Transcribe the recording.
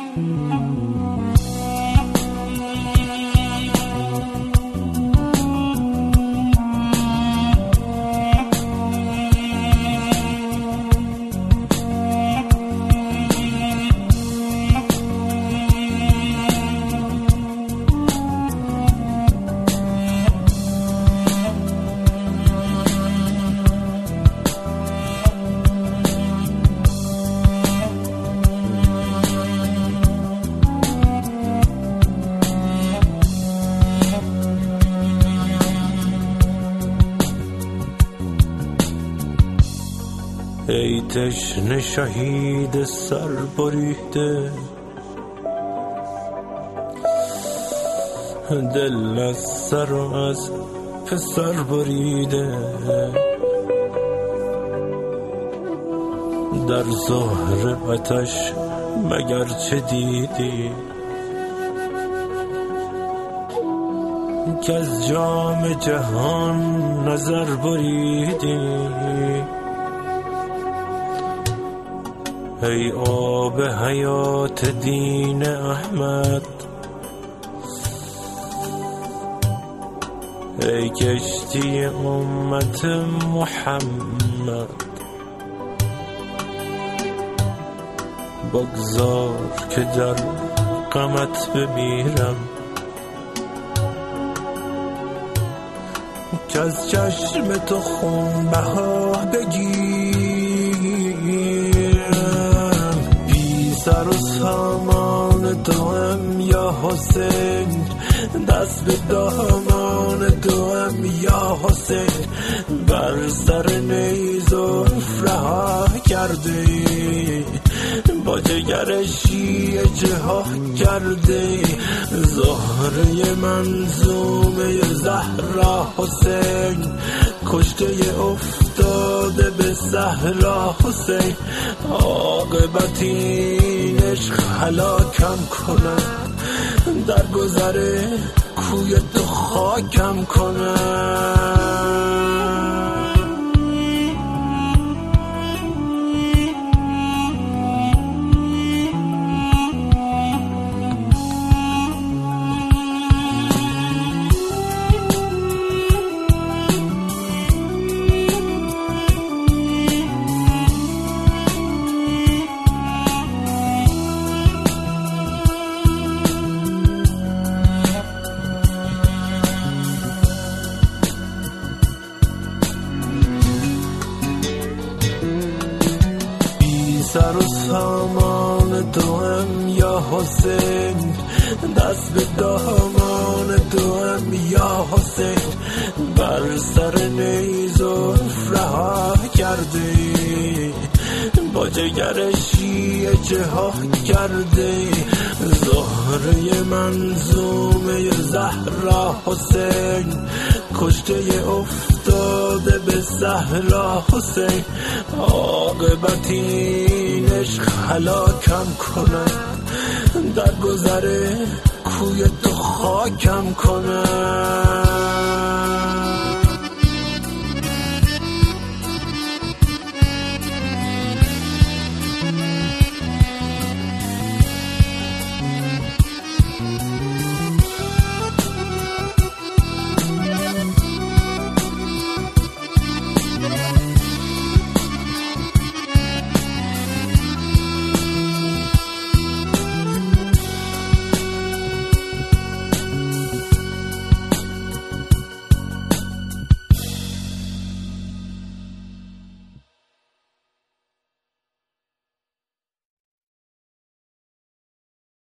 ای تشنه شهید سر بریده، دل از سر و از پسر بریده، در زهر آتش مگر چه دیدی که از جام جهان نظر بریدی؟ ای آب حیات دین احمد، ای کشتی امت محمد، بگذار که در غمت بمیرم، که از چشم تو خون بها بگیرم. بی سر و سامان تو هم یا حسین، دست به دامان تو هم یا حسین، بر سر نیز رها کرده ای، با جگر شیعه جهاد کرده ای. زهره منظومه زهرا حسین، کشته افتاده به صحرا حسین. عاقبت این عشق هلاکم کند، در گذر کوی تو خاکم کند. سر و سامان تو هم یا حسین، دست به دامان تو هم یا حسین، بر سر نیز رها کرده ای، با جگر شیعه جهاد کرده ای. زهره منظومه زهرا حسین، کشته افتاده به صحرا حسین. عاقبت این عشق هلاکم کند، در گذر کوی تو خاکم کند.